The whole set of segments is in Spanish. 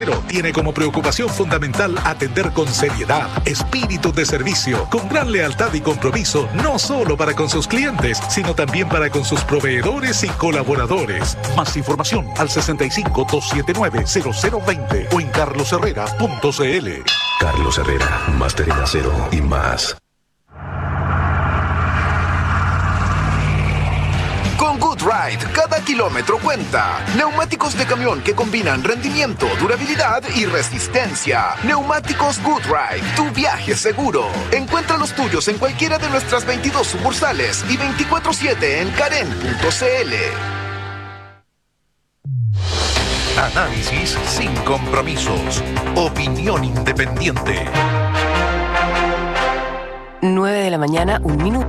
Cero tiene como preocupación fundamental atender con seriedad, espíritu de servicio, con gran lealtad y compromiso, no solo para con sus clientes, sino también para con sus proveedores y colaboradores. Más información al 65-279-0020 o en carlosherrera.cl. Carlos Herrera, Máster en Acero y más. Con GoodRide, cada kilómetro cuenta. Neumáticos de camión que combinan rendimiento, durabilidad y resistencia. Neumáticos GoodRide, tu viaje seguro. Encuentra los tuyos en cualquiera de nuestras 22 sucursales y 24/7 en karen.cl. Análisis sin compromisos. Opinión independiente. 9:01 a.m.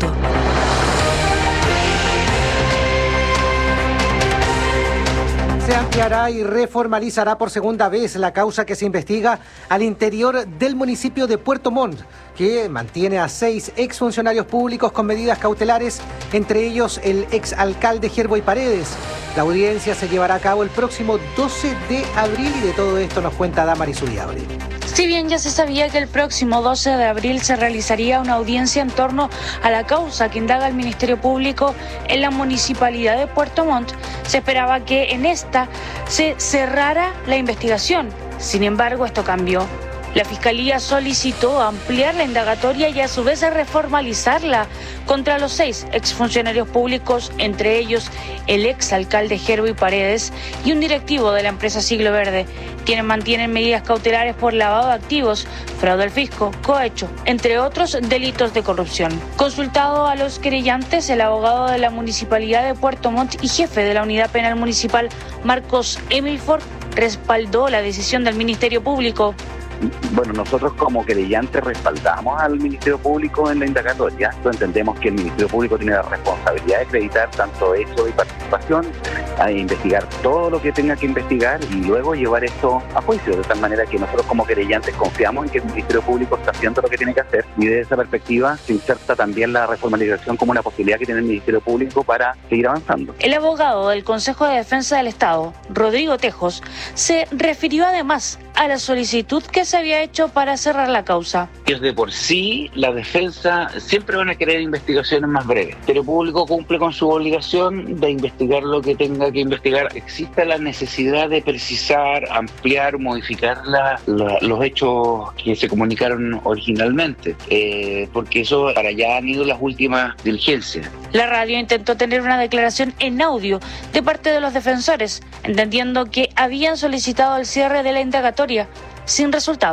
Se ampliará y reformalizará por segunda vez la causa que se investiga al interior del municipio de Puerto Montt, que mantiene a 6 exfuncionarios públicos con medidas cautelares, entre ellos el exalcalde Gerboy Paredes. La audiencia se llevará a cabo el próximo 12 de abril y de todo esto nos cuenta Damaris Uriabre. Si bien ya se sabía que el próximo 12 de abril se realizaría una audiencia en torno a la causa que indaga el Ministerio Público en la Municipalidad de Puerto Montt, se esperaba que en esta se cerrara la investigación. Sin embargo, esto cambió. La Fiscalía solicitó ampliar la indagatoria y a su vez reformalizarla contra los 6 exfuncionarios públicos, entre ellos el exalcalde Gerboy Paredes y un directivo de la empresa Siglo Verde, quienes mantienen medidas cautelares por lavado de activos, fraude al fisco, cohecho, entre otros delitos de corrupción. Consultado a los querellantes, el abogado de la Municipalidad de Puerto Montt y jefe de la Unidad Penal Municipal, Marcos Emilford, respaldó la decisión del Ministerio Público. Bueno, nosotros como querellantes respaldamos al Ministerio Público en la indagatoria. Entendemos que el Ministerio Público tiene la responsabilidad de acreditar tanto hechos y participación, a investigar todo lo que tenga que investigar y luego llevar esto a juicio, de tal manera que nosotros como querellantes confiamos en que el Ministerio Público está haciendo lo que tiene que hacer, y desde esa perspectiva se inserta también la reformalización como una posibilidad que tiene el Ministerio Público para seguir avanzando. El abogado del Consejo de Defensa del Estado, Rodrigo Tejos, se refirió además a la solicitud que se había hecho para cerrar la causa. De por sí, la defensa siempre van a querer investigaciones más breves. El Ministerio Público cumple con su obligación de investigar lo que tenga que investigar. Existe la necesidad de precisar, ampliar, modificar los hechos que se comunicaron originalmente, porque eso para allá han ido las últimas diligencias. La radio intentó tener una declaración en audio de parte de los defensores, entendiendo que habían solicitado el cierre de la indagatoria, sin resultado.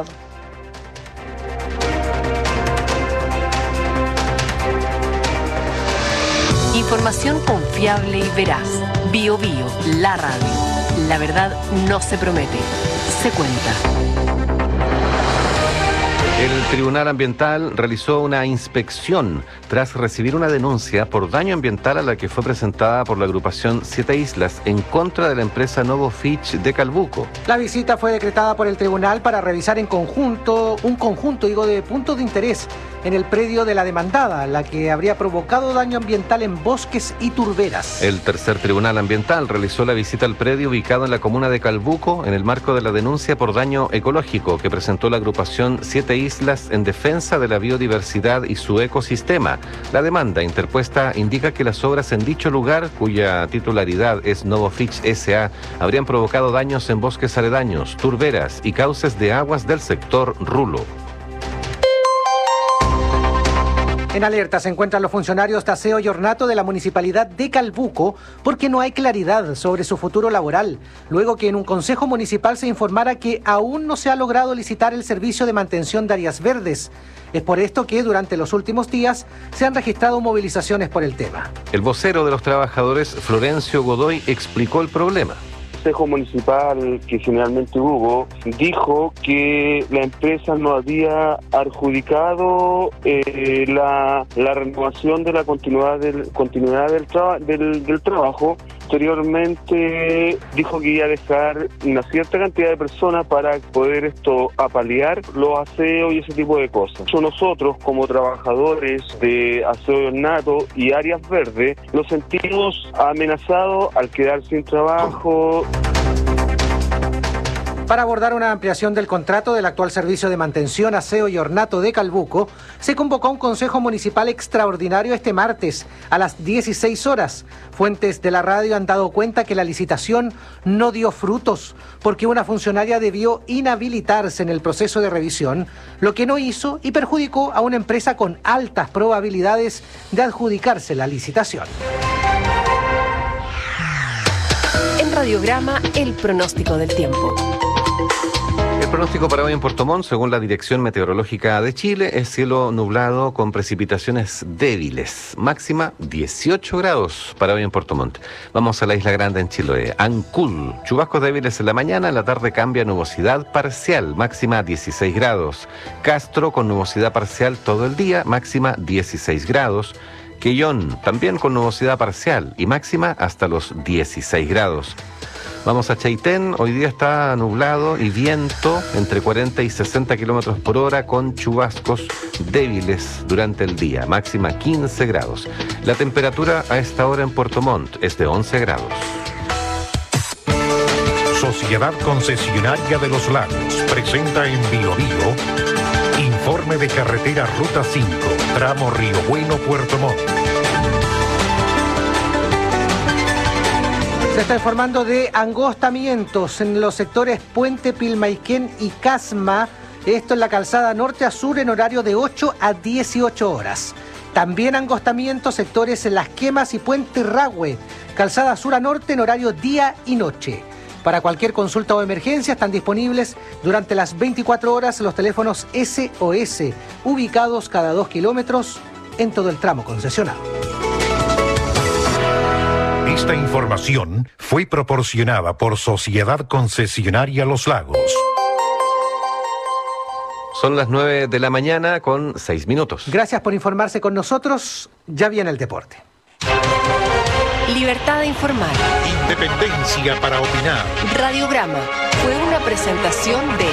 Información confiable y veraz. Bio Bio, la radio. La verdad no se promete, se cuenta. El Tribunal Ambiental realizó una inspección tras recibir una denuncia por daño ambiental a la que fue presentada por la agrupación 7 Islas en contra de la empresa Novo Fitch de Calbuco. La visita fue decretada por el tribunal para revisar un conjunto de puntos de interés en el predio de la demandada, la que habría provocado daño ambiental en bosques y turberas. El tercer Tribunal Ambiental realizó la visita al predio ubicado en la comuna de Calbuco en el marco de la denuncia por daño ecológico que presentó la agrupación 7 Islas en defensa de la biodiversidad y su ecosistema. La demanda interpuesta indica que las obras en dicho lugar, cuya titularidad es Novo Fitch S.A., habrían provocado daños en bosques aledaños, turberas y cauces de aguas del sector Rulo. En alerta se encuentran los funcionarios de aseo y ornato de la Municipalidad de Calbuco porque no hay claridad sobre su futuro laboral, luego que en un consejo municipal se informara que aún no se ha logrado licitar el servicio de mantención de áreas verdes. Es por esto que durante los últimos días se han registrado movilizaciones por el tema. El vocero de los trabajadores, Florencio Godoy, explicó el problema. El Consejo Municipal que generalmente hubo dijo que la empresa no había adjudicado la renovación de la continuidad del trabajo. Posteriormente dijo que iba a dejar una cierta cantidad de personas para poder apalear los aseos y ese tipo de cosas. Nosotros como trabajadores de aseo y ornato y áreas verdes nos sentimos amenazados al quedar sin trabajo. Para abordar una ampliación del contrato del actual servicio de mantención, aseo y ornato de Calbuco, se convocó un consejo municipal extraordinario este martes a las 16 horas. Fuentes de la radio han dado cuenta que la licitación no dio frutos porque una funcionaria debió inhabilitarse en el proceso de revisión, lo que no hizo y perjudicó a una empresa con altas probabilidades de adjudicarse la licitación. En Radiograma, el pronóstico del tiempo. El pronóstico para hoy en Puerto Montt, según la Dirección Meteorológica de Chile, es cielo nublado con precipitaciones débiles. Máxima 18 grados para hoy en Puerto Montt. Vamos a la Isla Grande en Chiloé. Ancul, chubascos débiles en la mañana, en la tarde cambia nubosidad parcial, máxima 16 grados. Castro con nubosidad parcial todo el día, máxima 16 grados. Quillón, también con nubosidad parcial y máxima hasta los 16 grados. Vamos a Chaitén, hoy día está nublado y viento entre 40 y 60 kilómetros por hora con chubascos débiles durante el día, máxima 15 grados. La temperatura a esta hora en Puerto Montt es de 11 grados. Sociedad Concesionaria de los Lagos presenta en Bio Bio informe de carretera Ruta 5, tramo Río Bueno, Puerto Montt. Se está informando de angostamientos en los sectores Puente, Pilmaiquén y Casma. Esto en la calzada norte a sur en horario de 8 a 18 horas. También angostamientos sectores en Las Quemas y Puente Rahue, calzada sur a norte en horario día y noche. Para cualquier consulta o emergencia están disponibles durante las 24 horas los teléfonos SOS, ubicados cada 2 kilómetros en todo el tramo concesionado. Esta información fue proporcionada por Sociedad Concesionaria Los Lagos. Son las 9 de la mañana con 6 minutos. Gracias por informarse con nosotros. Ya viene el deporte. Libertad de informar. Independencia para opinar. Radiograma fue una presentación de...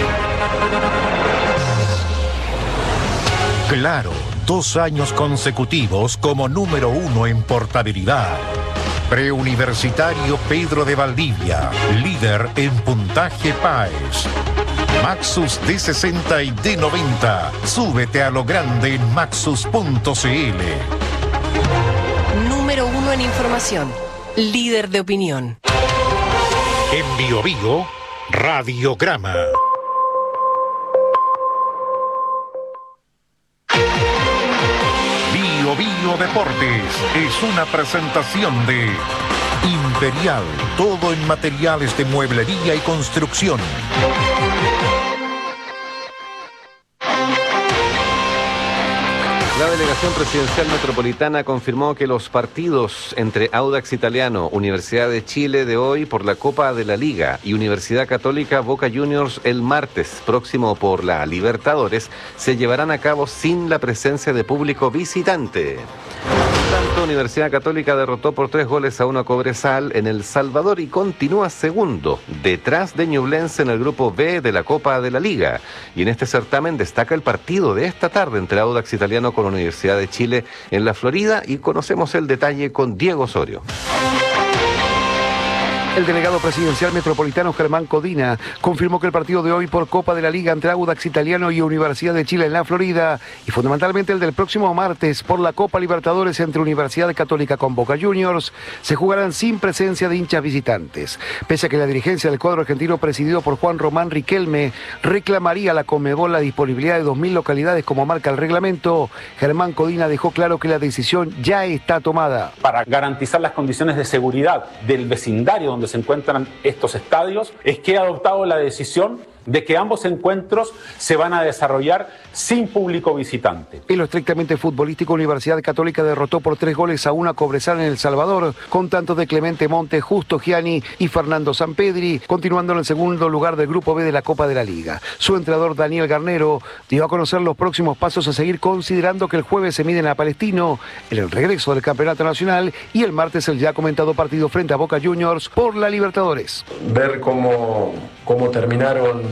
Claro, 2 años consecutivos como número 1 en portabilidad. Preuniversitario Pedro de Valdivia, líder en puntaje PAES. Maxus D60 y D90. Súbete a lo grande en maxus.cl. Número 1 en información. Líder de opinión. En Bio Bio, Radiograma. Bio Bio Deportes es una presentación de Imperial, todo en materiales de mueblería y construcción. La Delegación Presidencial Metropolitana confirmó que los partidos entre Audax Italiano, Universidad de Chile de hoy por la Copa de la Liga y Universidad Católica Boca Juniors el martes próximo por la Libertadores se llevarán a cabo sin la presencia de público visitante. Tanto Universidad Católica derrotó por 3-1 a Cobresal en El Salvador y continúa segundo, detrás de Ñublense en el grupo B de la Copa de la Liga. Y en este certamen destaca el partido de esta tarde entre Audax Italiano con Universidad de Chile en la Florida y conocemos el detalle con Diego Osorio. El delegado presidencial metropolitano Germán Codina confirmó que el partido de hoy por Copa de la Liga entre Audax Italiano y Universidad de Chile en la Florida y fundamentalmente el del próximo martes por la Copa Libertadores entre Universidad Católica con Boca Juniors se jugarán sin presencia de hinchas visitantes. Pese a que la dirigencia del cuadro argentino presidido por Juan Román Riquelme reclamaría a la Conmebol la disponibilidad de 2.000 localidades como marca el reglamento, Germán Codina dejó claro que la decisión ya está tomada. Para garantizar las condiciones de seguridad del vecindario donde se encuentran estos estadios, es que he adoptado la decisión de que ambos encuentros se van a desarrollar sin público visitante. En lo estrictamente futbolístico, Universidad Católica derrotó por 3-1 a Cobresal en El Salvador, con tantos de Clemente Montes, Justo Gianni y Fernando Sampedri, continuando en el segundo lugar del Grupo B de la Copa de la Liga. Su entrenador Daniel Garnero dio a conocer los próximos pasos a seguir, considerando que el jueves se miden a Palestino en el regreso del Campeonato Nacional y el martes el ya comentado partido frente a Boca Juniors por la Libertadores. Ver cómo terminaron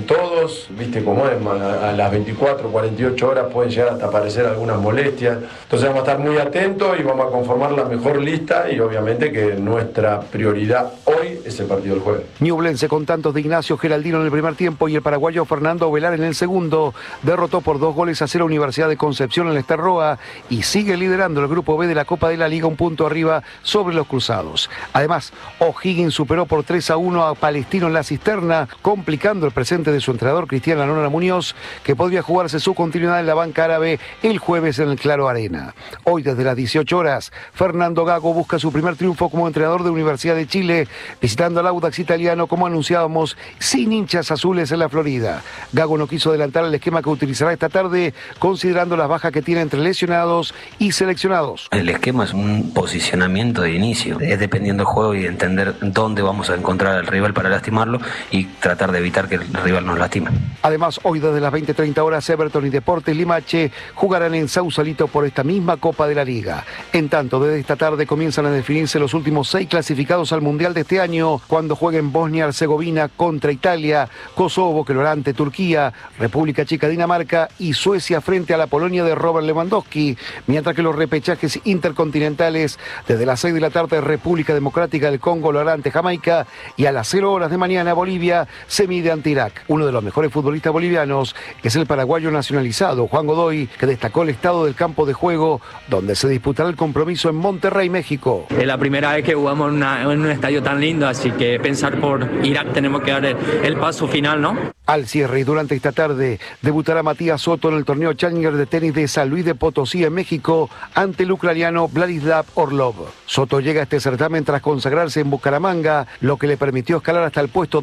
con todos, viste cómo es, a las 24, 48 horas pueden llegar hasta aparecer algunas molestias, entonces vamos a estar muy atentos y vamos a conformar la mejor lista y obviamente que nuestra prioridad hoy es el partido del jueves. Ñublense con tantos de Ignacio Geraldino en el primer tiempo y el paraguayo Fernando Velar en el segundo, derrotó por 2-0 a Universidad de Concepción en el Estarroa y sigue liderando el grupo B de la Copa de la Liga, un punto arriba sobre los cruzados. Además, O'Higgins superó por 3-1 a Palestino en la Cisterna, complicando el presente de su entrenador Cristian Anona Muñoz, que podría jugarse su continuidad en la banca árabe el jueves en el Claro Arena. Hoy desde las 18 horas, Fernando Gago busca su primer triunfo como entrenador de Universidad de Chile, visitando al Audax Italiano, como anunciábamos, sin hinchas azules en la Florida. Gago no quiso adelantar el esquema que utilizará esta tarde, considerando las bajas que tiene entre lesionados y seleccionados. El esquema es un posicionamiento de inicio, es dependiendo del juego y entender dónde vamos a encontrar al rival para lastimarlo y tratar de evitar que el rival nos lastime. Además, hoy desde las 20:30 horas, Everton y Deportes Limache jugarán en Sausalito por esta misma Copa de la Liga. En tanto, desde esta tarde comienzan a definirse los últimos 6 clasificados al Mundial de este año, cuando jueguen Bosnia-Herzegovina contra Italia, Kosovo, que lo hará ante Turquía, República Checa, Dinamarca y Suecia frente a la Polonia de Robert Lewandowski, mientras que los repechajes intercontinentales desde las 6 de la tarde, República Democrática del Congo lo hará ante Jamaica y a las 0 horas de mañana Bolivia se mide ante Irak. Uno de los mejores futbolistas bolivianos es el paraguayo nacionalizado Juan Godoy, que destacó el estado del campo de juego donde se disputará el compromiso en Monterrey, México. Es la primera vez que jugamos en un estadio tan lindo, así que pensar por Irak tenemos que dar el paso final, ¿no? Al cierre y durante esta tarde debutará Matías Soto en el torneo Challenger de tenis de San Luis de Potosí en México ante el ucraniano Vladislav Orlov. Soto llega a este certamen tras consagrarse en Bucaramanga, lo que le permitió escalar hasta el puesto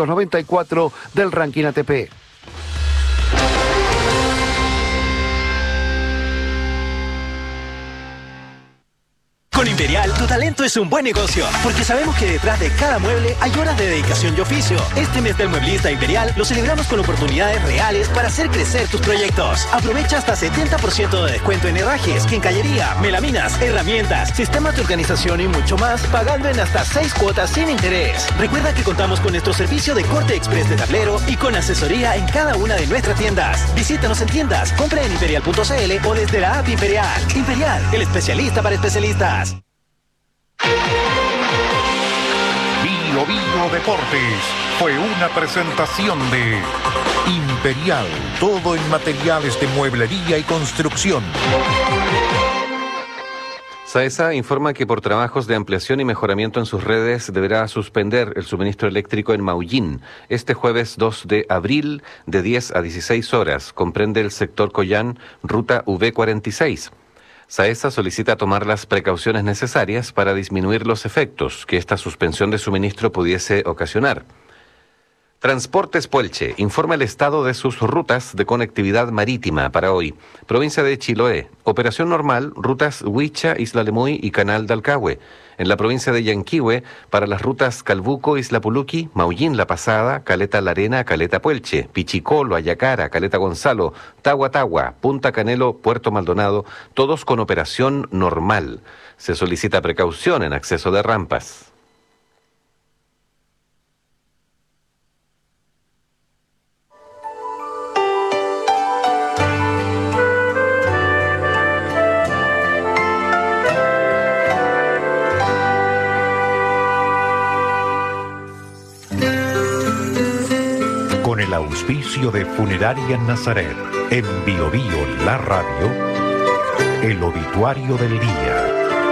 294 del ranking ATP. Con Imperial, tu talento es un buen negocio, porque sabemos que detrás de cada mueble hay horas de dedicación y oficio. Este mes del mueblista Imperial lo celebramos con oportunidades reales para hacer crecer tus proyectos. Aprovecha hasta 70% de descuento en herrajes, quincallería, melaminas, herramientas, sistemas de organización y mucho más, pagando en hasta 6 cuotas sin interés. Recuerda que contamos con nuestro servicio de corte express de tablero y con asesoría en cada una de nuestras tiendas. Visítanos en tiendas, compra en imperial.cl o desde la app Imperial. Imperial, el especialista para especialistas. Bio Bio Deportes fue una presentación de Imperial, todo en materiales de mueblería y construcción. SAESA informa que por trabajos de ampliación y mejoramiento en sus redes deberá suspender el suministro eléctrico en Maullín este jueves 2 de abril de 10 a 16 horas. Comprende el sector Collán, ruta V46. SAESA solicita tomar las precauciones necesarias para disminuir los efectos que esta suspensión de suministro pudiese ocasionar. Transportes Puelche informa el estado de sus rutas de conectividad marítima para hoy. Provincia de Chiloé, operación normal, rutas Huicha, Isla Lemuy y Canal de Alcagüe. En la provincia de Yanquihue, para las rutas Calbuco, Isla Puluqui, Maullín, La Pasada, Caleta La Arena, Caleta Puelche, Pichicolo, Ayacara, Caleta Gonzalo, Tagua Tagua, Punta Canelo, Puerto Maldonado, todos con operación normal. Se solicita precaución en acceso de rampas. Con el auspicio de Funeraria Nazaret, en Bio Bio La Radio, el obituario del día.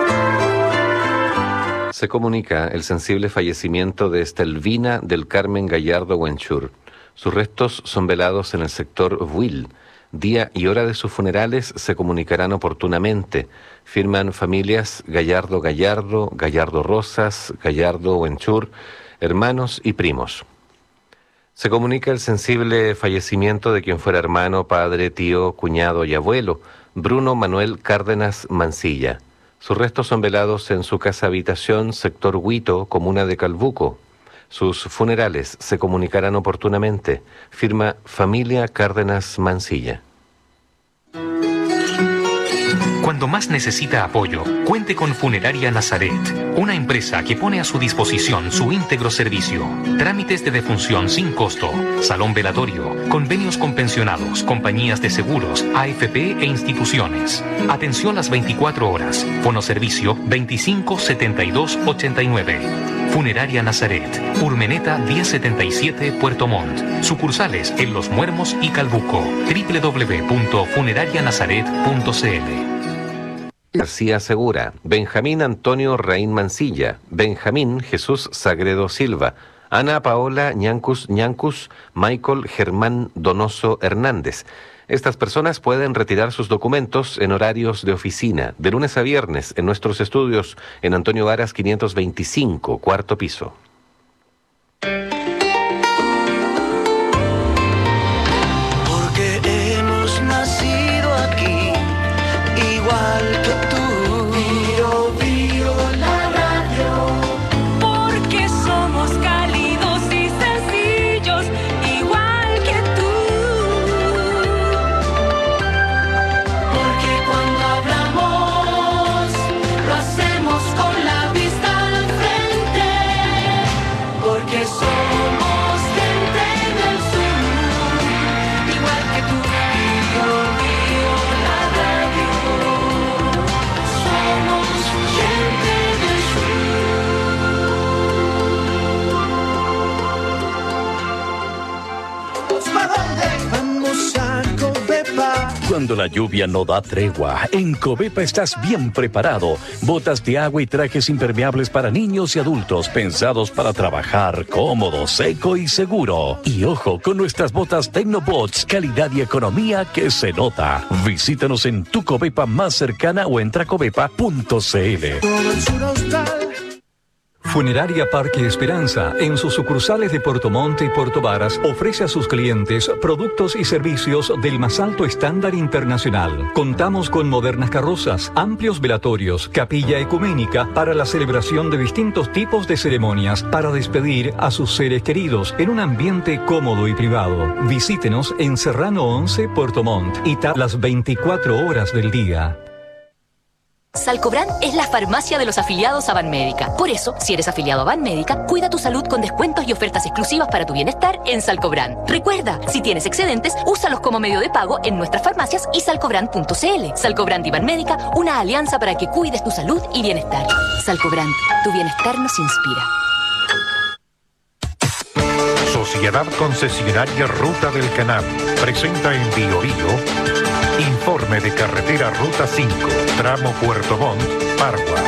Se comunica el sensible fallecimiento de Estelvina del Carmen Gallardo Huenchur. Sus restos son velados en el sector Buil. Día y hora de sus funerales se comunicarán oportunamente. Firman familias Gallardo Gallardo, Gallardo Rosas, Gallardo Huenchur, hermanos y primos. Se comunica el sensible fallecimiento de quien fuera hermano, padre, tío, cuñado y abuelo, Bruno Manuel Cárdenas Mancilla. Sus restos son velados en su casa habitación, sector Huito, comuna de Calbuco. Sus funerales se comunicarán oportunamente. Firma Familia Cárdenas Mancilla. cuando más necesita apoyo, cuente con Funeraria Nazaret, una empresa que pone a su disposición su íntegro servicio. Trámites de defunción sin costo, salón velatorio, convenios con pensionados, compañías de seguros, AFP e instituciones. Atención las 24 horas. Fonoservicio 25 72 89. Funeraria Nazaret, Urmeneta 1077 Puerto Montt. Sucursales en Los Muermos y Calbuco. www.funerarianazaret.cl. García Segura, Benjamín Antonio Raín Mancilla, Benjamín Jesús Sagredo Silva, Ana Paola Ñancus, Michael Germán Donoso Hernández. Estas personas pueden retirar sus documentos en horarios de oficina, de lunes a viernes, en nuestros estudios, en Antonio Varas 525, cuarto piso. Porque hemos nacido aquí, igual que tú. Bío, Bío, la radio. Porque somos cálidos y sencillos, igual que tú. Porque cuando hablamos, lo hacemos con la vista al frente. Porque somos gente del sur, igual que tú. Bío, Bío, la radio. Somos gente del sur. ¿Para dónde? Vamos a Covepa. Cuando la lluvia no da tregua, en Covepa estás bien preparado. Botas de agua y trajes impermeables para niños y adultos, pensados para trabajar cómodo, seco y seguro. Y ojo, con nuestras botas Tecnobots, calidad y economía que se nota. Visítanos en tu Covepa más cercana o entra a covepa.cl. Todo el sur austral. Funeraria Parque Esperanza, en sus sucursales de Puerto Montt y Puerto Varas, ofrece a sus clientes productos y servicios del más alto estándar internacional. Contamos con modernas carrozas, amplios velatorios, capilla ecuménica para la celebración de distintos tipos de ceremonias para despedir a sus seres queridos en un ambiente cómodo y privado. Visítenos en Serrano 11, Puerto Montt y las 24 horas del día. Salcobran es la farmacia de los afiliados a Banmédica. Por eso, si eres afiliado a Banmédica, cuida tu salud con descuentos y ofertas exclusivas para tu bienestar en Salcobran. Recuerda, si tienes excedentes, úsalos como medio de pago en nuestras farmacias y salcobran.cl. Salcobran y Banmédica, una alianza para que cuides tu salud y bienestar. Salcobran, tu bienestar nos inspira. Sociedad Concesionaria Ruta del Canal presenta en Bío Bío informe de carretera Ruta 5, tramo Puerto Montt, Pargua.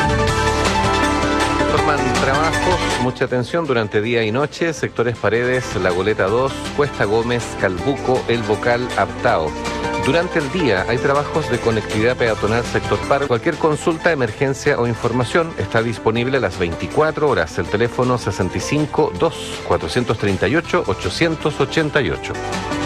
Forman trabajos, mucha atención durante día y noche, sectores Paredes, La Goleta 2, Cuesta Gómez, Calbuco, El Bocal, Aptao. Durante el día hay trabajos de conectividad peatonal sector Pargua. Cualquier consulta, emergencia o información está disponible a las 24 horas. El teléfono 65 2 438 888.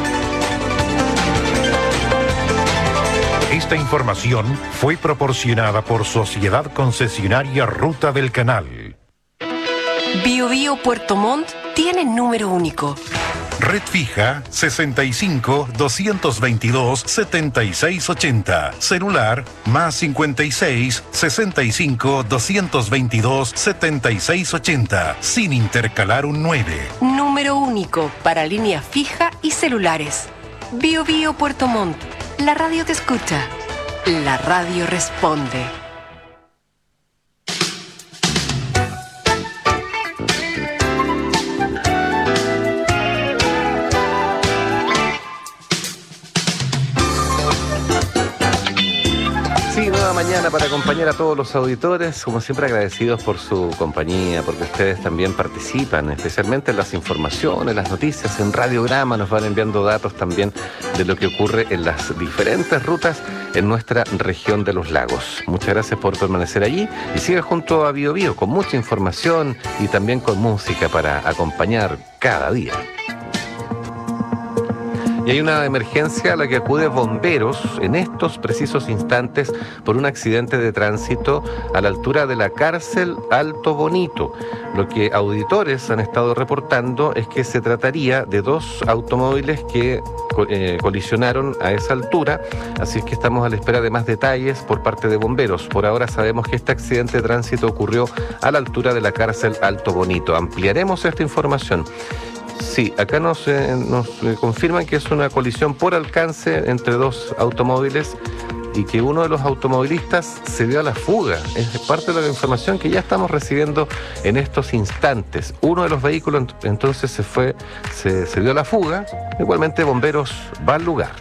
Esta información fue proporcionada por Sociedad Concesionaria Ruta del Canal. Bío Bío Puerto Montt tiene número único. Red fija 65 222 7680. Celular más 56 65 222 7680. Sin intercalar un 9. Número único para línea fija y celulares. Bío Bío Puerto Montt. La radio te escucha. La radio responde. Sí, nueva mañana para acompañar a todos los auditores, como siempre agradecidos por su compañía, porque ustedes también participan, especialmente en las informaciones, las noticias, en Radiograma nos van enviando datos también de lo que ocurre en las diferentes rutas en nuestra región de los lagos. Muchas gracias por permanecer allí y siga junto a Bío Bío con mucha información y también con música para acompañar cada día. Y hay una emergencia a la que acude bomberos en estos precisos instantes por un accidente de tránsito a la altura de la cárcel Alto Bonito. Lo que auditores han estado reportando es que se trataría de dos automóviles que colisionaron a esa altura, así es que estamos a la espera de más detalles por parte de bomberos. Por ahora sabemos que este accidente de tránsito ocurrió a la altura de la cárcel Alto Bonito. Ampliaremos esta información. Sí, acá nos confirman que es una colisión por alcance entre dos automóviles y que uno de los automovilistas se dio a la fuga. Es parte de la información que ya estamos recibiendo en estos instantes. Uno de los vehículos entonces se dio a la fuga. Igualmente bomberos va al lugar.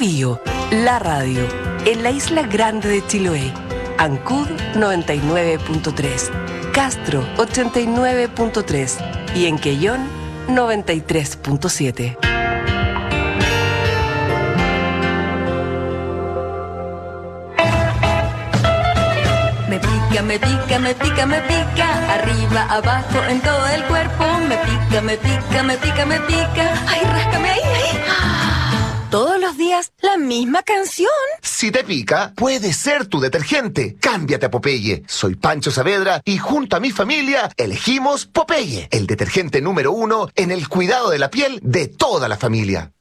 Bio, la radio, en la isla grande de Chiloé. Ancud 99.3, Castro 89.3 y en Quellón 93.7. Me pica, me pica, me pica, me pica, arriba, abajo, en todo el cuerpo. Me pica, me pica, me pica, me pica. Ay, ráscame ahí, ahí. Todos los días la misma canción. Si te pica, puede ser tu detergente. Cámbiate a Popeye. Soy Pancho Saavedra y junto a mi familia elegimos Popeye, el detergente número 1 en el cuidado de la piel de toda la familia.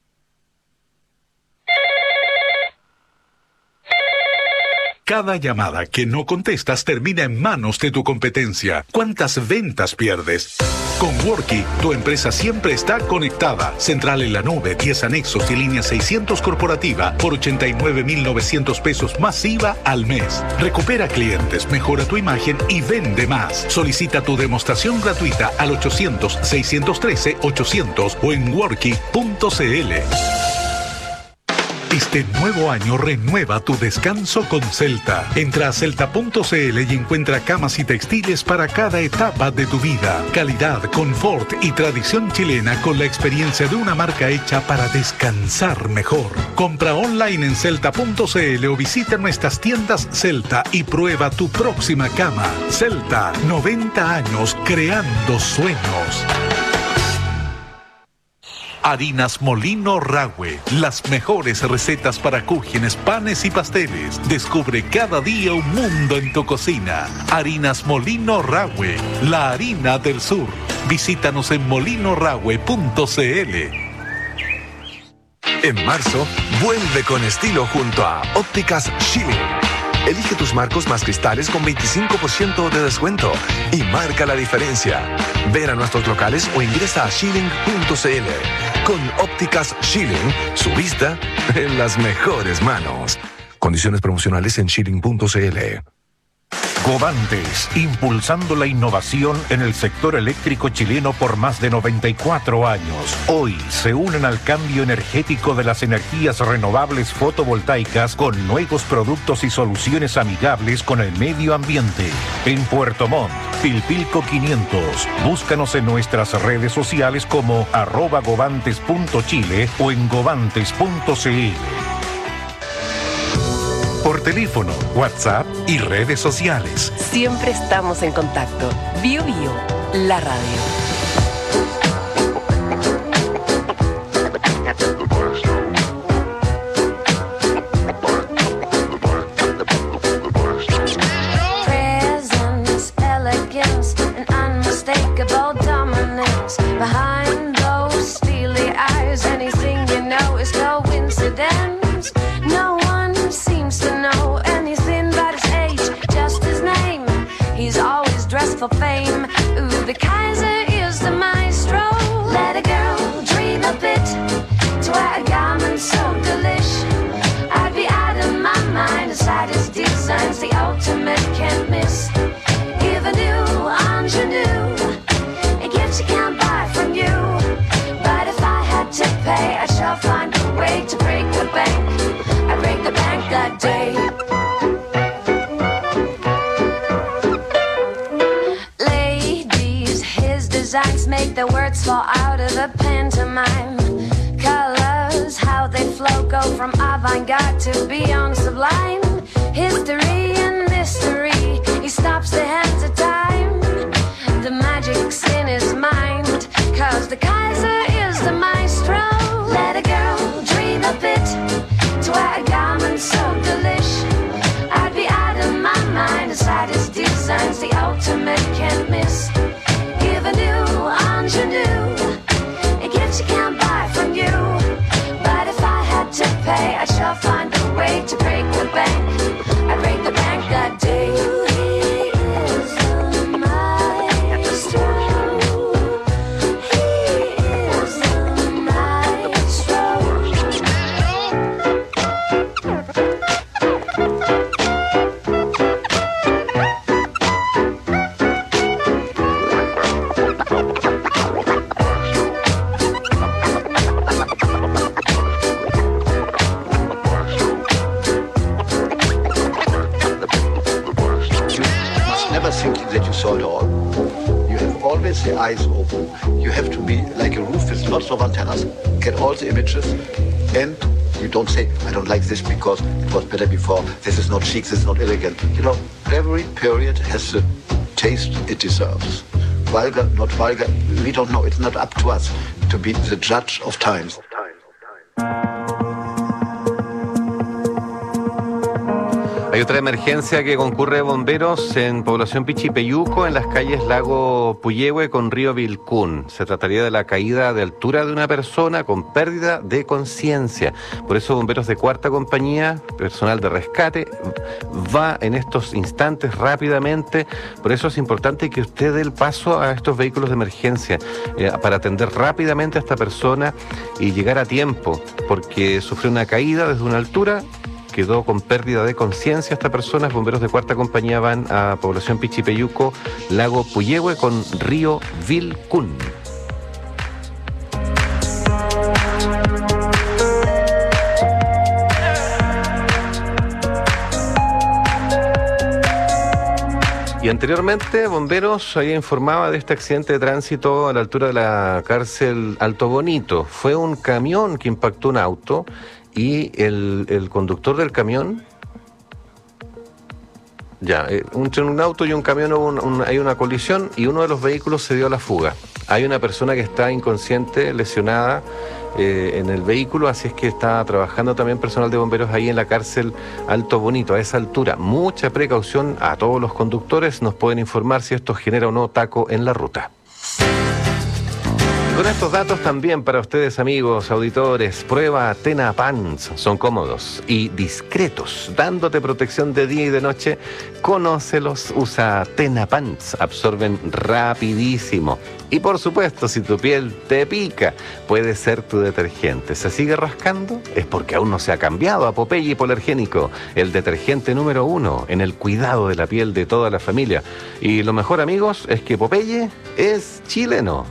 Cada llamada que no contestas termina en manos de tu competencia. ¿Cuántas ventas pierdes? Con Worky, tu empresa siempre está conectada. Central en la nube, 10 anexos y línea 600 corporativa por 89.900 pesos más IVA al mes. Recupera clientes, mejora tu imagen y vende más. Solicita tu demostración gratuita al 800-613-800 o en worky.cl. Este nuevo año renueva tu descanso con Celta. Entra a celta.cl y encuentra camas y textiles para cada etapa de tu vida. Calidad, confort y tradición chilena con la experiencia de una marca hecha para descansar mejor. Compra online en celta.cl o visita nuestras tiendas Celta y prueba tu próxima cama. Celta, 90 años creando sueños. Harinas Molino Rahue, las mejores recetas para cúgenes, panes y pasteles. Descubre cada día un mundo en tu cocina. Harinas Molino Rahue, la harina del sur. Visítanos en molinorahue.cl. En marzo, vuelve con estilo junto a Ópticas Schilling. Elige tus marcos más cristales con 25% de descuento y marca la diferencia. Ven a nuestros locales o ingresa a schilling.cl. Con Ópticas Schilling, su vista en las mejores manos. Condiciones promocionales en schilling.cl. Covantes, impulsando la innovación en el sector eléctrico chileno por más de 94 años. Hoy se unen al cambio energético de las energías renovables fotovoltaicas con nuevos productos y soluciones amigables con el medio ambiente. En Puerto Montt, Pilpilco 500. Búscanos en nuestras redes sociales como @govantes.chile o en govantes.cl. Por teléfono, WhatsApp y redes sociales. Siempre estamos en contacto. Bio Bio, la radio. Presence, elegance, and unmistakable dominance. Behind those steely eyes, anything you know is coincidence. No one seems to know anything but his age, just his name. He's always dressed for fame. Ooh, the Kaiser is the maestro. Let a girl dream a bit to wear a garment so delish. I'd be out of my mind aside his designs, the ultimate can't miss. Even you, ingenue, a gift you can't buy from you. But if I had to pay, I shall find a way to break the bank. I break the bank that day. Ladies, his designs make the words fall out of the pantomime. Colors, how they flow, go from avant-garde to beyond sublime. History and mystery, he stops the hands of time. The magic's in his mind, 'cause the Kaiser is the maestro. Let a girl dream a bit to wear a garment so delish. I'd be out of my mind aside his designs, the ultimate can't miss. Even you, ingenue, a gift you can't buy from you. But if I had to pay, I shall find a way to break the bank. that you saw it all. You have always the eyes open. You have to be like a roof with lots of antennas, get all the images, and you don't say, I don't like this because it was better before, this is not chic, this is not elegant. You know, every period has the taste it deserves. Vulgar, not vulgar, we don't know. It's not up to us to be the judge of times. Hay otra emergencia que concurre bomberos en población Pichipeyuco, en las calles Lago Puyehue con Río Vilcún. Se trataría de la caída de altura de una persona con pérdida de conciencia. Por eso bomberos de cuarta compañía, personal de rescate, va en estos instantes rápidamente. Por eso es importante que usted dé el paso a estos vehículos de emergencia para atender rápidamente a esta persona y llegar a tiempo, porque sufrió una caída desde una altura. Quedó con pérdida de conciencia esta persona. Bomberos de cuarta compañía van a población Pichipeyuco, Lago Puyehue con Río Vilcún. Y anteriormente, bomberos había informaba de este accidente de tránsito a la altura de la cárcel Alto Bonito. Fue un camión que impactó un auto. Y el conductor del camión, entre un auto y un camión hay una colisión y uno de los vehículos se dio a la fuga. Hay una persona que está inconsciente, lesionada en el vehículo, así es que está trabajando también personal de bomberos ahí en la cárcel Alto Bonito. A esa altura, mucha precaución a todos los conductores, nos pueden informar si esto genera o no taco en la ruta. Con estos datos también para ustedes, amigos, auditores, prueba Tena Pants. Son cómodos y discretos, dándote protección de día y de noche. Conócelos, usa Tena Pants, absorben rapidísimo. Y por supuesto, si tu piel te pica, puede ser tu detergente. ¿Se sigue rascando? Es porque aún no se ha cambiado a Popeye Hipoalergénico, el detergente número 1 en el cuidado de la piel de toda la familia. Y lo mejor, amigos, es que Popeye es chileno.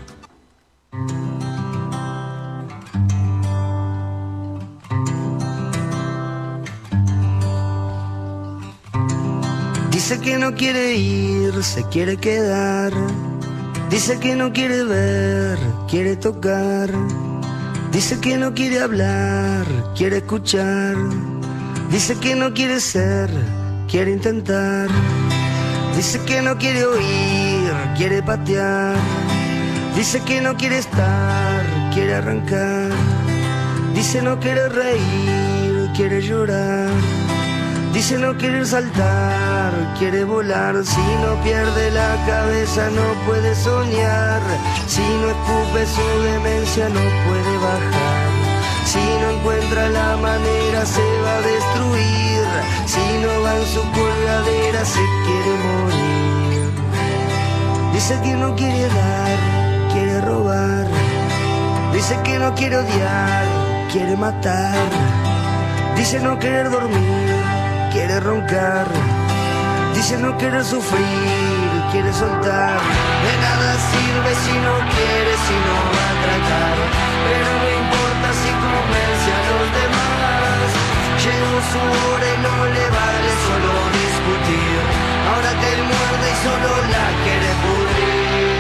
Dice que no quiere ir, se quiere quedar. Dice que no quiere ver, quiere tocar. Dice que no quiere hablar, quiere escuchar. Dice que no quiere ser, quiere intentar. Dice que no quiere oír, quiere patear. Dice que no quiere estar, quiere arrancar. Dice no quiere reír, quiere llorar. Dice no querer saltar, quiere volar. Si no pierde la cabeza no puede soñar. Si no escupe su demencia no puede bajar. Si no encuentra la manera se va a destruir. Si no va en su colgadera se quiere morir. Dice que no quiere dar, quiere robar. Dice que no quiere odiar, quiere matar. Dice no querer dormir, quiere roncar. Dice no querer sufrir, quiere soltar. De nada sirve si no quiere, si no va a tratar. Pero no importa si convence a los demás. Llegó su hora y no le vale solo discutir. Ahora te muerde y solo la quiere pudrir.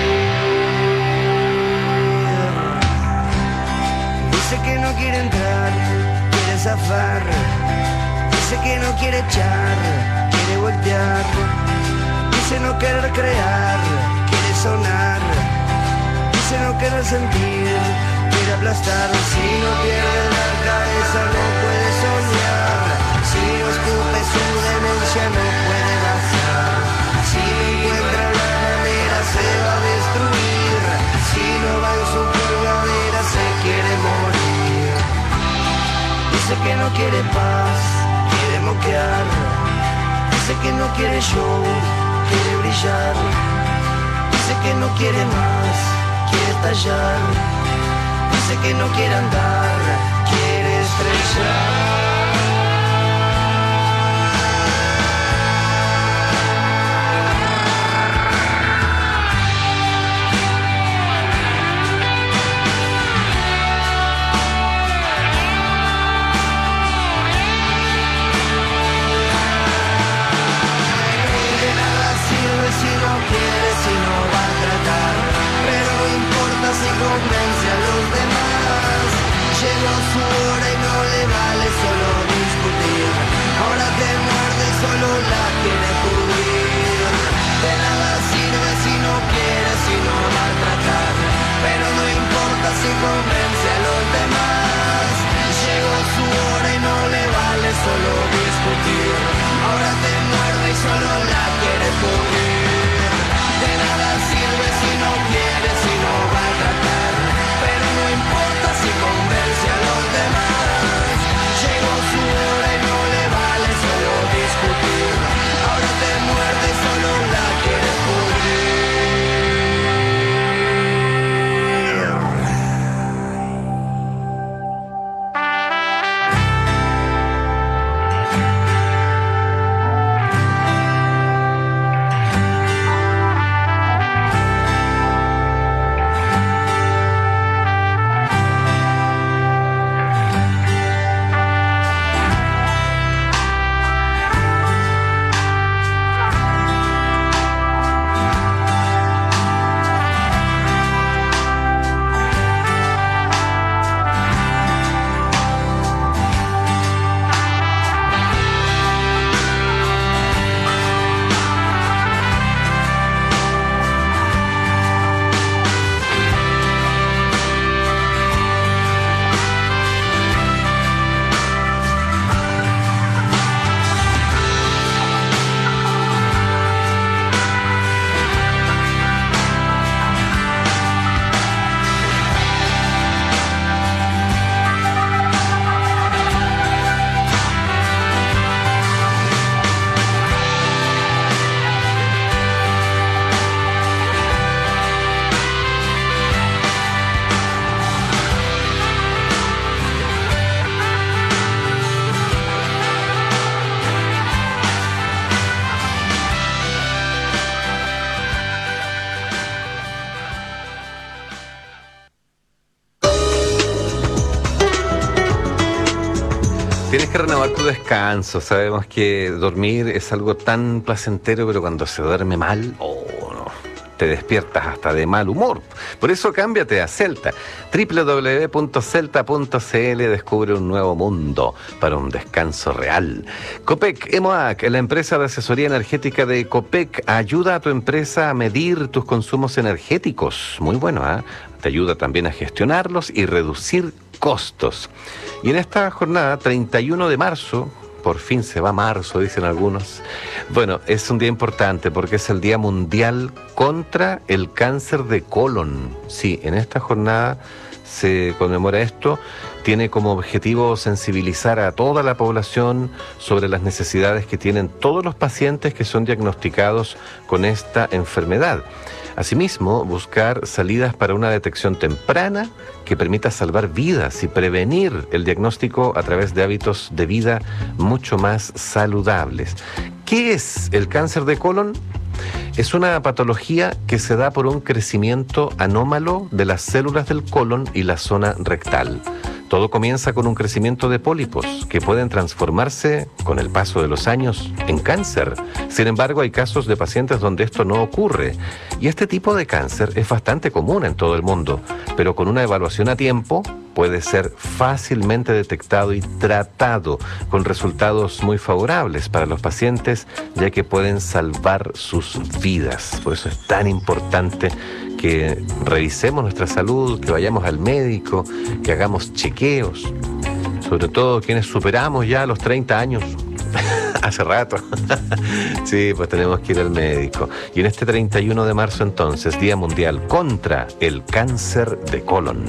Dice que no quiere entrar, quiere zafar. Dice que no quiere echar, quiere voltear. Dice no querer crear, quiere sonar. Dice no querer sentir, quiere aplastar. Si no pierde la cabeza no puede soñar. Si no escupe su demencia no puede bajar. Si no encuentra la manera se va a destruir. Si no va en su colgadera se quiere morir. Dice que no quiere paz, quiere moquear. Dice que no quiere show, quiere brillar. Dice que no quiere más, quiere estallar. Dice que no quiere andar, quiere estrellar. Si no renovar tu descanso. Sabemos que dormir es algo tan placentero, pero cuando se duerme mal, te despiertas hasta de mal humor. Por eso cámbiate a Celta. www.celta.cl. Descubre un nuevo mundo para un descanso real. Copec EMOAC, la empresa de asesoría energética de Copec, ayuda a tu empresa a medir tus consumos energéticos. Muy bueno, ¿eh? Te ayuda también a gestionarlos y reducir costos. Y en esta jornada, 31 de marzo, por fin se va marzo, dicen algunos. Bueno, es un día importante porque es el Día Mundial contra el Cáncer de Colon. Sí, en esta jornada se conmemora esto. Tiene como objetivo sensibilizar a toda la población sobre las necesidades que tienen todos los pacientes que son diagnosticados con esta enfermedad. Asimismo, buscar salidas para una detección temprana que permita salvar vidas y prevenir el diagnóstico a través de hábitos de vida mucho más saludables. ¿Qué es el cáncer de colon? Es una patología que se da por un crecimiento anómalo de las células del colon y la zona rectal. Todo comienza con un crecimiento de pólipos que pueden transformarse con el paso de los años en cáncer. Sin embargo, hay casos de pacientes donde esto no ocurre. Y este tipo de cáncer es bastante común en todo el mundo, pero con una evaluación a tiempo puede ser fácilmente detectado y tratado con resultados muy favorables para los pacientes, ya que pueden salvar sus vidas. Por eso es tan importante que revisemos nuestra salud, que vayamos al médico, que hagamos chequeos, sobre todo quienes superamos ya los 30 años, hace rato. Sí, pues tenemos que ir al médico. Y en este 31 de marzo entonces, Día Mundial contra el Cáncer de Colon.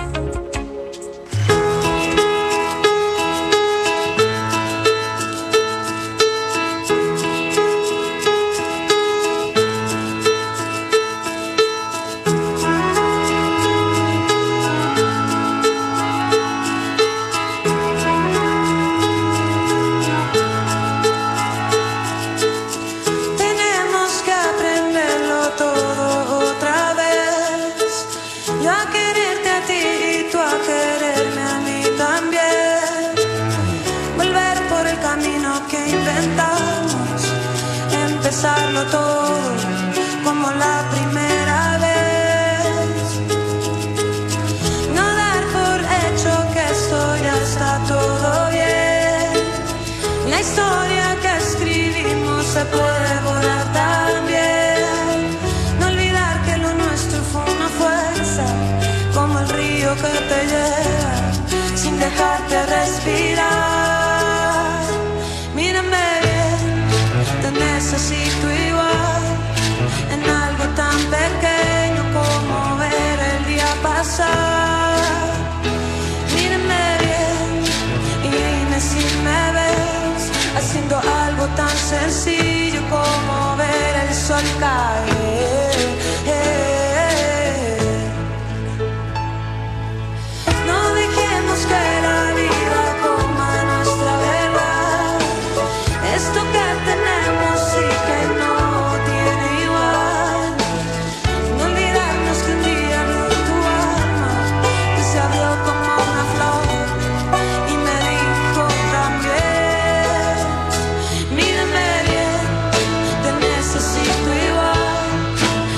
Dejarte respirar. Mírame bien, te necesito igual. En algo tan pequeño como ver el día pasar. Mírame bien y dime si me ves haciendo algo tan sencillo como ver el sol caer. Que la vida coma nuestra verdad. Esto que tenemos y que no tiene igual. No olvidarnos que un día abrió tu alma, que se abrió como una flor y me dijo también. Mírame bien, te necesito igual.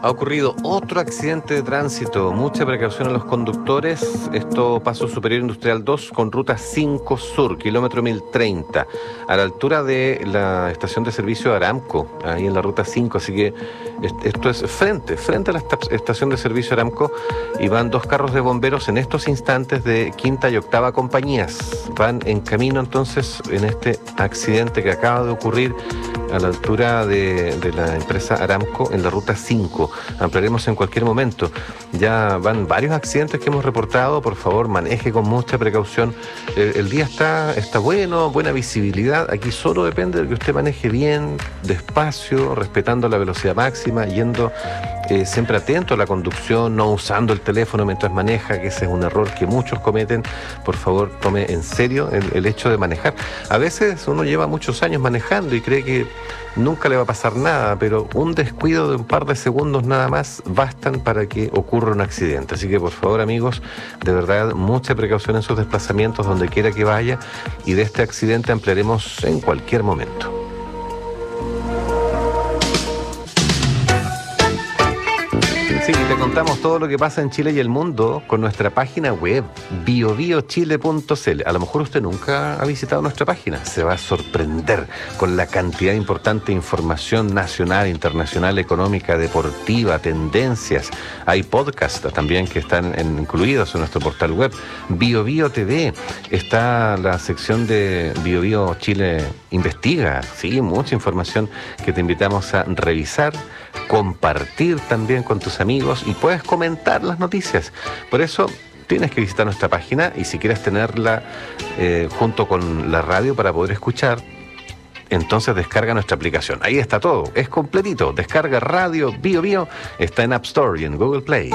Ha ocurrido otro accidente de tránsito. Mucha precaución a los conductores. Esto Paso Superior Industrial 2 con ruta 5 Sur, kilómetro 1030, a la altura de la estación de servicio de Aramco, ahí en la ruta 5. Así que esto es frente a la estación de servicio Aramco, y van 2 carros de bomberos en estos instantes de quinta y octava compañías. Van en camino entonces en este accidente que acaba de ocurrir a la altura de la empresa Aramco en la ruta 5. Ampliaremos en cualquier momento. Ya van varios accidentes que hemos reportado. Por favor, maneje con mucha precaución. El día está bueno, buena visibilidad. Aquí solo depende de que usted maneje bien, despacio, respetando la velocidad máxima, yendo siempre atento a la conducción, no usando el teléfono mientras maneja, que ese es un error que muchos cometen. Por favor, tome en serio el hecho de manejar. A veces uno lleva muchos años manejando y cree que nunca le va a pasar nada, pero un descuido de un par de segundos nada más bastan para que ocurra un accidente. Así que por favor, amigos, de verdad, mucha precaución en sus desplazamientos donde quiera que vaya, y de este accidente ampliaremos en cualquier momento. Sí, te contamos todo lo que pasa en Chile y el mundo con nuestra página web, biobiochile.cl. A lo mejor usted nunca ha visitado nuestra página. Se va a sorprender con la cantidad importante de información nacional, internacional, económica, deportiva, tendencias. Hay podcasts también que están incluidos en nuestro portal web. BioBio TV. Está la sección de BioBio Chile Investiga. Sí, mucha información que te invitamos a revisar, compartir también con tus amigos, y puedes comentar las noticias. Por eso tienes que visitar nuestra página, y si quieres tenerla junto con la radio para poder escuchar, entonces descarga nuestra aplicación. Ahí está todo, es completito. Descarga Radio BioBio, está en App Store y en Google Play.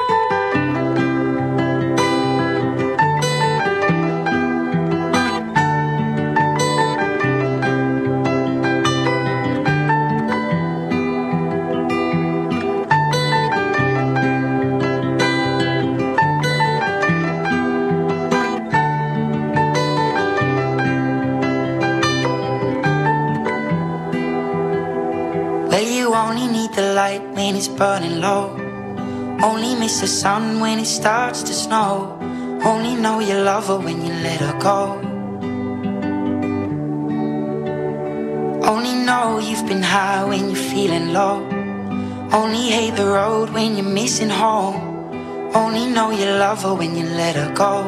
When it's burning low, only miss the sun when it starts to snow. Only know you love her when you let her go. Only know you've been high when you're feeling low. Only hate the road when you're missing home. Only know you love her when you let her go.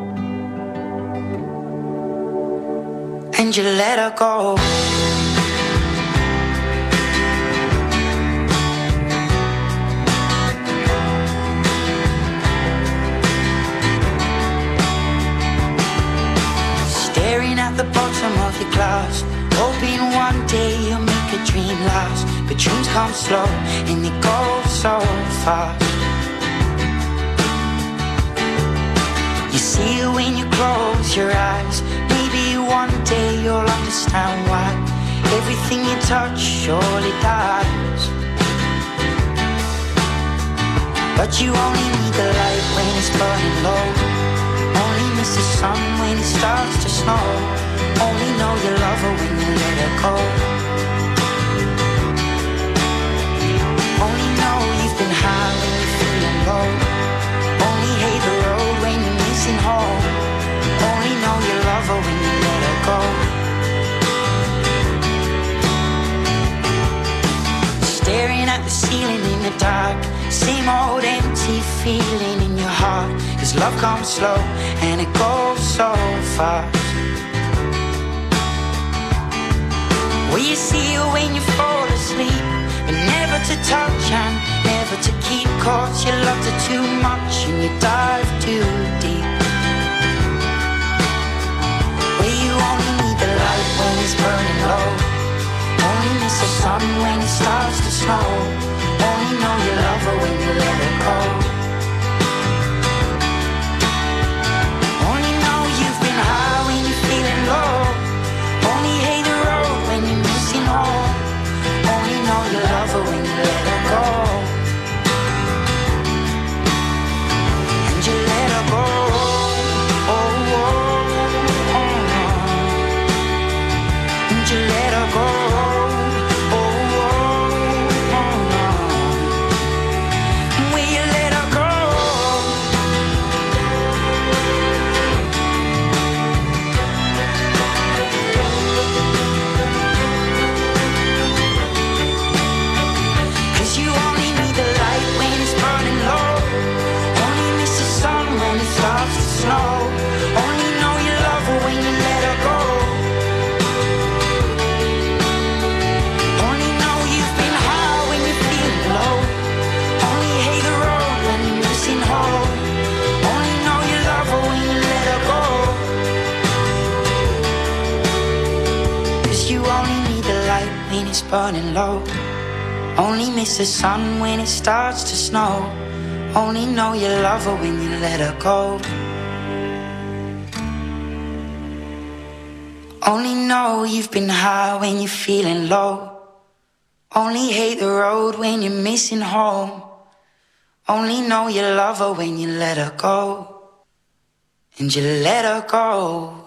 And you let her go. At the bottom of your glass, hoping one day you'll make a dream last. But dreams come slow and they go so fast. You see it when you close your eyes. Maybe one day you'll understand why everything you touch surely dies. But you only need the light when it's burning low. Only miss the sun when it starts to snow. Only know you love her when you let her go. Only know you've been high when you're feeling low. Only hate the road when you're missing home. Only know you love her when you let her go. Staring at the ceiling in the dark, same old empty feeling in your heart. 'Cause love comes slow and it goes so fast. Well, you see her when you fall asleep, but never to touch and never to keep. 'Cause you loved her too much and you dive too deep. Well, you only need the light when it's burning low. Only miss the sun when it starts to snow. Only know you love her when you let her go. Only know you've been high when you're feeling low. Only hate the road when you're missing home. Only know you love her when you let her go. And you let her go. Oh, oh, oh, oh. And you let her go. 'Cause you only need the light when it's burning low. Only miss the sun when it starts to snow. Only know you love her when you let her go. Only know you've been high when you're feeling low. Only hate the road when you're missing home. Only know you love her when you let her go. And you let her go.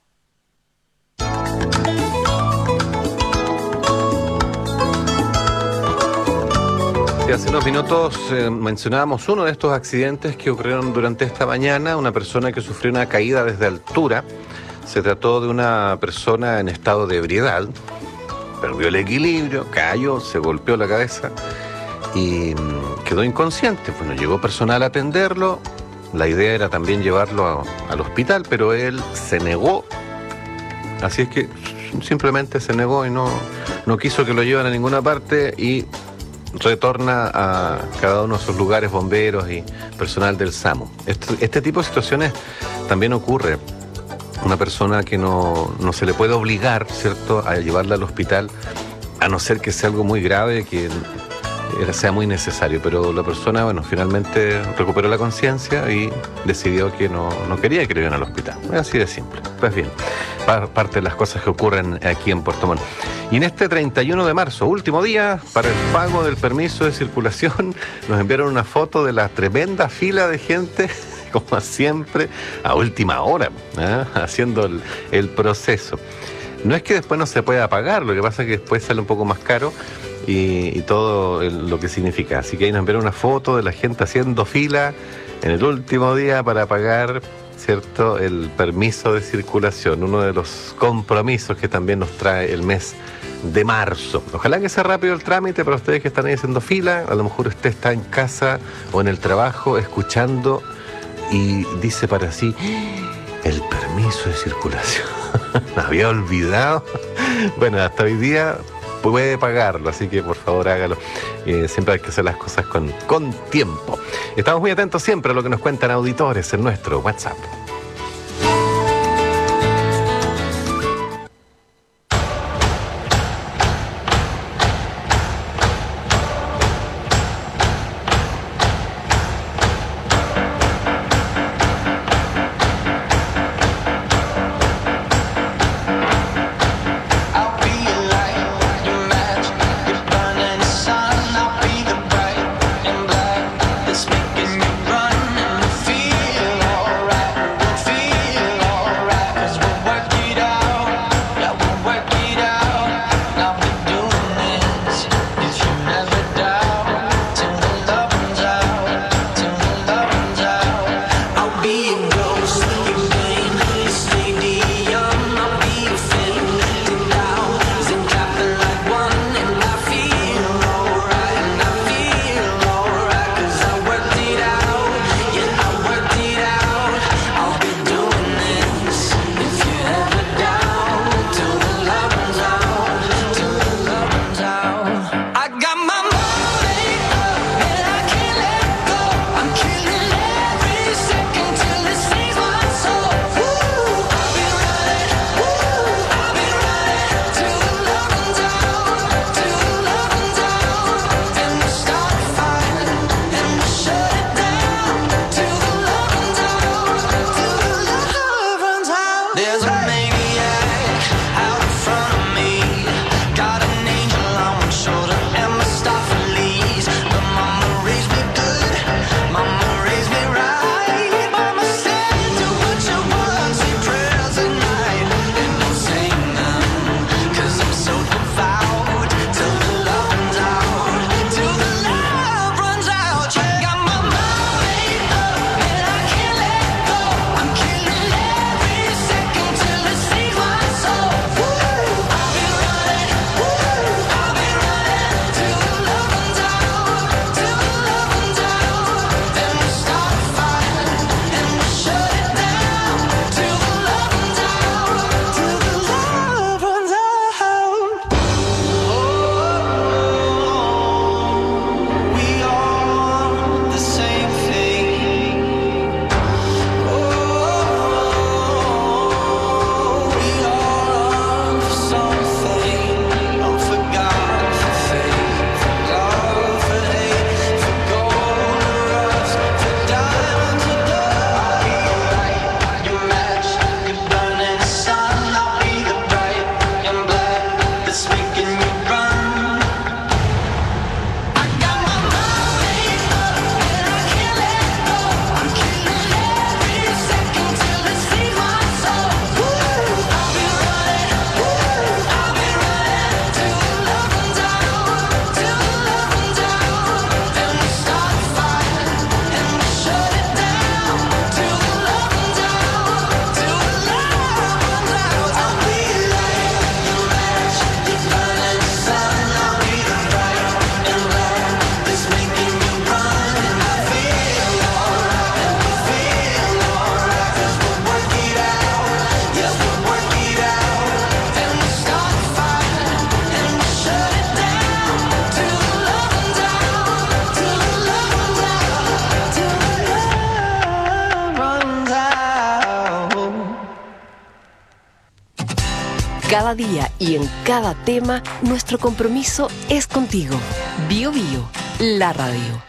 Y hace unos minutos mencionábamos uno de estos accidentes que ocurrieron durante esta mañana, una persona que sufrió una caída desde altura. Se trató de una persona en estado de ebriedad, perdió el equilibrio, cayó, se golpeó la cabeza y quedó inconsciente. Bueno, llegó personal a atenderlo, la idea era también llevarlo al hospital, pero él se negó, así es que simplemente se negó y no quiso que lo lleven a ninguna parte y retorna a cada uno de sus lugares, bomberos y personal del SAMU. Este tipo de situaciones también ocurre. Una persona que no se le puede obligar, ¿cierto?, a llevarla al hospital, a no ser que sea algo muy grave, que sea muy necesario. Pero la persona, bueno, finalmente recuperó la conciencia y decidió que no quería que lo lleven al hospital. Es así de simple. Pues bien, parte de las cosas que ocurren aquí en Puerto Montt. Y en este 31 de marzo, último día para el pago del permiso de circulación, nos enviaron una foto de la tremenda fila de gente, como siempre, a última hora, haciendo el proceso. No es que después no se pueda pagar, lo que pasa es que después sale un poco más caro y todo lo que significa. Así que ahí nos enviaron una foto de la gente haciendo fila en el último día para pagar, ¿cierto?, el permiso de circulación, uno de los compromisos que también nos trae el mes de marzo. Ojalá que sea rápido el trámite para ustedes que están ahí haciendo fila. A lo mejor usted está en casa o en el trabajo escuchando y dice para sí: el permiso de circulación. Me había olvidado. Bueno, hasta hoy día puede pagarlo, así que por favor hágalo. Siempre hay que hacer las cosas con tiempo. Estamos muy atentos siempre a lo que nos cuentan auditores en nuestro WhatsApp. It's making you run and feel alright. cada día y en cada tema, nuestro compromiso es contigo. Bio Bio, la radio.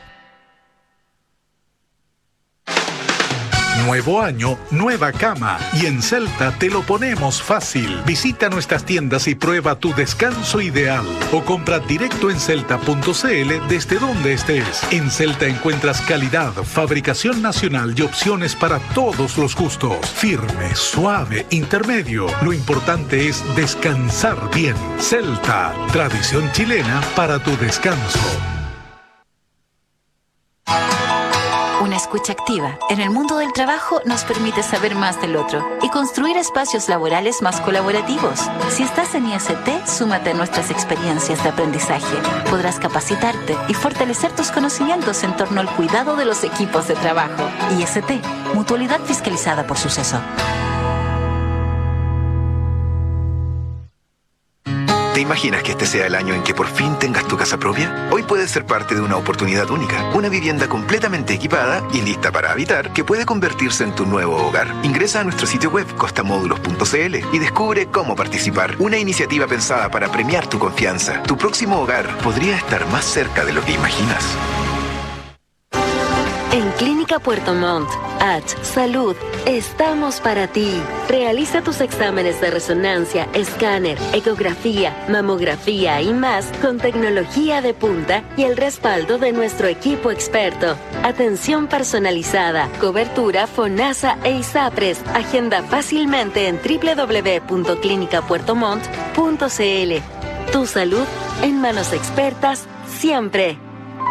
Nuevo año, nueva cama. Y en Celta te lo ponemos fácil. Visita nuestras tiendas y prueba tu descanso ideal. O compra directo en celta.cl desde donde estés. En Celta encuentras calidad, fabricación nacional y opciones para todos los gustos. Firme, suave, intermedio. Lo importante es descansar bien. Celta, tradición chilena para tu descanso. Una escucha activa en el mundo del trabajo nos permite saber más del otro y construir espacios laborales más colaborativos. Si estás en IST, súmate a nuestras experiencias de aprendizaje. Podrás capacitarte y fortalecer tus conocimientos en torno al cuidado de los equipos de trabajo. IST, mutualidad fiscalizada por Suceso. ¿Te imaginas que este sea el año en que por fin tengas tu casa propia? Hoy puedes ser parte de una oportunidad única, una vivienda completamente equipada y lista para habitar que puede convertirse en tu nuevo hogar. Ingresa a nuestro sitio web costamódulos.cl y descubre cómo participar. Una iniciativa pensada para premiar tu confianza. Tu próximo hogar podría estar más cerca de lo que imaginas. En Clínica Puerto Montt, Salud, estamos para ti. Realiza tus exámenes de resonancia, escáner, ecografía, mamografía y más con tecnología de punta y el respaldo de nuestro equipo experto. Atención personalizada, cobertura FONASA e ISAPRES. Agenda fácilmente en www.clinicapuertomont.cl. Tu salud en manos expertas siempre.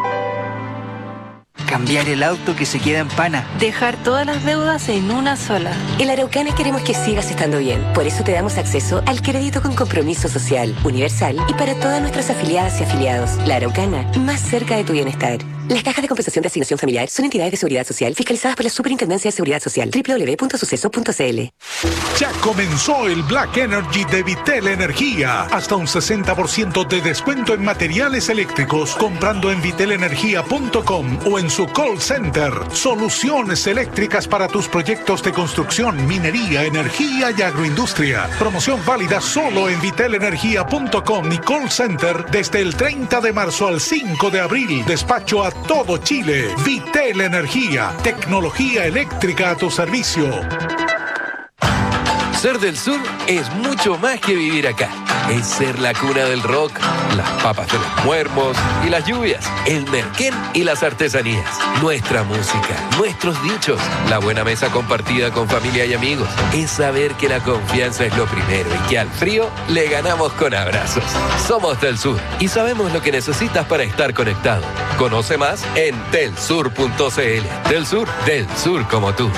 Cambiar el auto que se queda en pana. Dejar todas las deudas en una sola. En Araucana queremos que sigas estando bien. Por eso te damos acceso al crédito con compromiso social, universal y para todas nuestras afiliadas y afiliados. La Araucana, más cerca de tu bienestar. Las cajas de compensación de asignación familiar son entidades de seguridad social fiscalizadas por la Superintendencia de Seguridad Social. www.suceso.cl. Ya comenzó el Black Energy de Vitel Energía. Hasta un 60% de descuento en materiales eléctricos comprando en vitelenergia.com o en su call center. Soluciones eléctricas para tus proyectos de construcción, minería, energía y agroindustria. Promoción válida solo en vitelenergia.com y call center desde el 30 de marzo al 5 de abril. Despacho a todo Chile. Vitel Energía. Tecnología eléctrica a tu servicio. Ser del sur es mucho más que vivir acá. Es ser la cuna del rock, las papas de los muermos y las lluvias, el merquén y las artesanías, nuestra música, nuestros dichos, la buena mesa compartida con familia y amigos. Es saber que la confianza es lo primero y que al frío le ganamos con abrazos. Somos del sur y sabemos lo que necesitas para estar conectado. Conoce más en telsur.cl. Del sur como tú.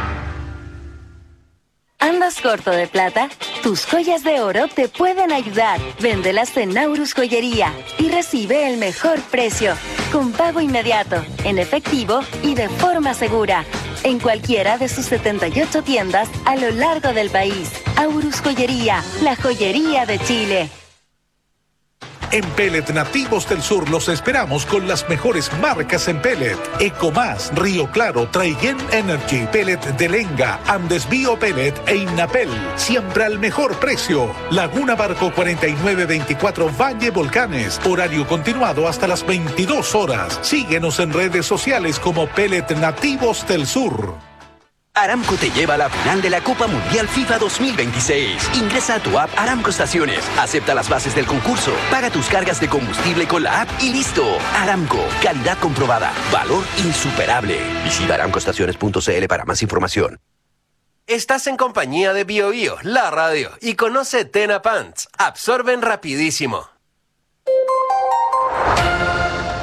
¿Andas corto de plata? Tus joyas de oro te pueden ayudar. Véndelas en Naurus Joyería y recibe el mejor precio, con pago inmediato, en efectivo y de forma segura. En cualquiera de sus 78 tiendas a lo largo del país. Aurus Joyería, la joyería de Chile. En Pellet Nativos del Sur los esperamos con las mejores marcas en pellet. Ecomás, Río Claro, Traiguén Energy, Pellet de Lenga, Andes Bio Pellet e Innapel. Siempre al mejor precio. Laguna Barco 4924 Valle Volcanes. Horario continuado hasta las 22 horas. Síguenos en redes sociales como Pellet Nativos del Sur. Aramco te lleva a la final de la Copa Mundial FIFA 2026. Ingresa a tu app Aramco Estaciones, acepta las bases del concurso, paga tus cargas de combustible con la app y listo. Aramco, calidad comprobada, valor insuperable. Visita aramcoestaciones.cl para más información. Estás en compañía de Bio Bio, la radio, y conoce Tena Pants. Absorben rapidísimo.